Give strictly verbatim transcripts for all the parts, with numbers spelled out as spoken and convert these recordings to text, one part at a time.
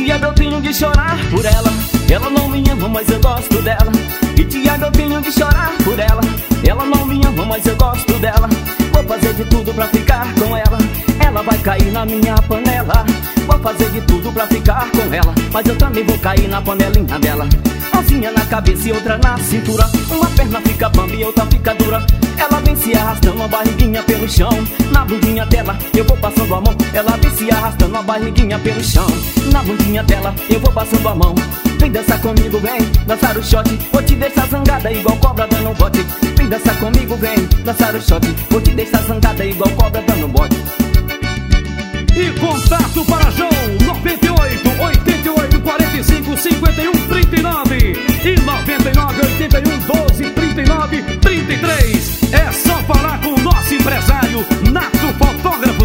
diabo eu tenho de chorar por ela? Ela não me ama, mas eu gosto dela. Que diabo eu tenho de chorar por ela? Ela não me ama, mas eu gosto dela. Vou fazer de tudo pra ficar com ela. Ela vai cair na minha panela. Vou fazer de tudo pra ficar com ela, mas eu também vou cair na panelinha dela. Mãozinha na cabeça e outra na cintura. Uma perna fica bamba e outra fica dura. Ela vem se arrastando a barriguinha pelo chão. Na bundinha dela eu vou passando a mão. Ela vem se arrastando a barriguinha pelo chão. Na bundinha dela eu vou passando a mão. Vem dançar comigo, vem dançar o shot. Vou te deixar zangada igual cobra dando bote. Vem dançar comigo, vem dançar o shot. Vou te deixar zangada igual cobra dando bote. E contato para João noventa e oito, oitenta e oito, quarenta e cinco, cinquenta e um, trinta e nove e noventa e nove, oitenta e um, doze, trinta e nove, trinta e três. É só falar com o nosso empresário Nato Fotógrafo.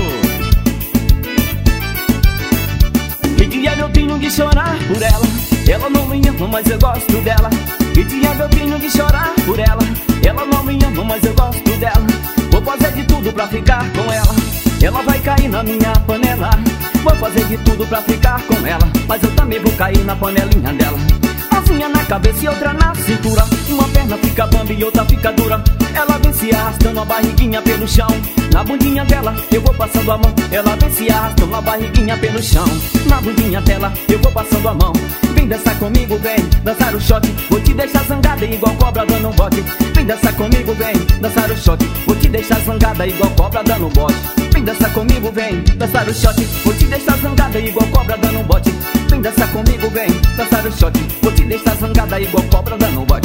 Que diabo eu tenho de chorar por ela? Ela não me ama, mas eu gosto dela. Que diabo eu tenho de chorar por ela? Ela não me ama, mas eu gosto dela. Vou fazer de tudo pra ficar com ela. Ela vai cair na minha panela. Vou fazer de tudo pra ficar com ela, mas eu também vou cair na panelinha dela. Mãozinha na cabeça e outra na cintura. Uma perna fica bamba e outra fica dura. Ela vem se arrastando a barriguinha pelo chão. Na bundinha dela eu vou passando a mão. Ela vem se arrastando a barriguinha pelo chão. Na bundinha dela eu vou passando a mão. Vem dançar comigo, vem dançar o shot. Vou te deixar zangada igual cobra dando bote. Vem dançar comigo, vem dançar o shot. Vou te deixar zangada igual cobra dando bote. Vem dançar comigo, vem dançar o shot. Vou te deixar zangada igual cobra dando bote. Vem dançar comigo, vem dançar o shot. Vou te deixar zangada igual cobra dando bote.